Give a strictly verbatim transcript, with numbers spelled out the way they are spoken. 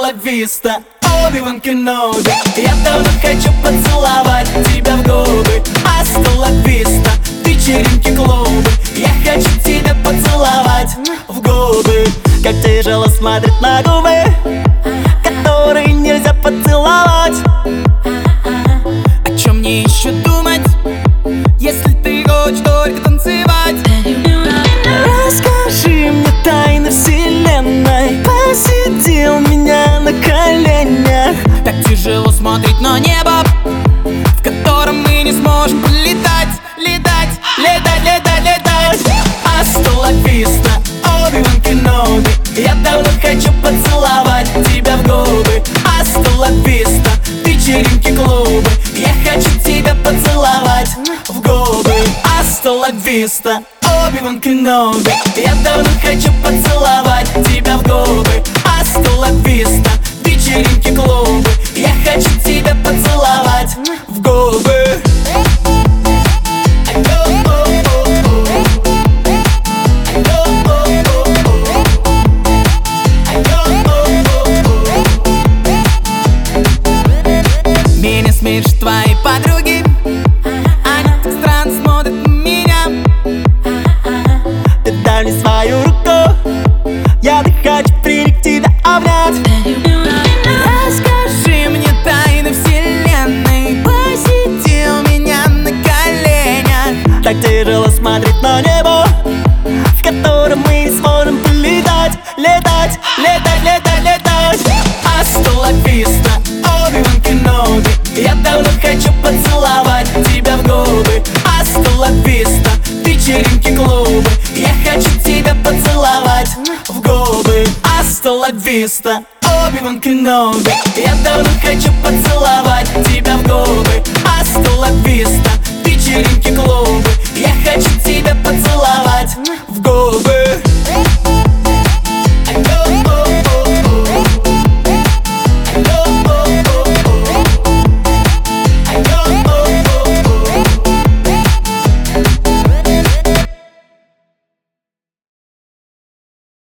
ла виста, Оби-Ван Кеноби. Я давно хочу поцеловать тебя в губы. Аста ла виста, вечеринки, клубы. Я хочу тебя поцеловать в губы. Как тяжело смотреть на губы, которые нельзя поцеловать. О чем мне еще думать, если ты хочешь только танцевать? Расскажи мне тайны вселенной. Посиди у меня на коленях. Так тяжело смотреть на небо, в котором мы не сможем полетать. Летать, Летать, летать, летать. Аста ла виста, Оби-Ван Кеноби. Я давно хочу поцеловать тебя в губы. Аста ла виста, вечеринки, клубы. Я хочу тебя поцеловать в губы. Аста ла виста, Оби-Ван Кеноби. Я давно хочу поцеловать тебя в губы. Аста ла виста, вечеринки, клубы. Я хочу тебя поцеловать в губы. меня смеют твои подруги, они так странно смотрят на меня. Ты дай мне свою руку, я так хочу приник тебя обнять. Расскажи мне тайны вселенной, посиди у меня на коленях. Так тяжело смотреть на небо, в котором мы не сможем полетать. Летать, летать, летать, летать. Аста ла виста, Оби-Ван Кеноби. Я давно хочу поцеловать тебя в губы. Аста ла виста, вечеринки, клубы. Я хочу тебя поцеловать в губы. Аста ла виста, Оби-Ван Кеноби. Я давно хочу поцеловать тебя в губы. Аста ла виста,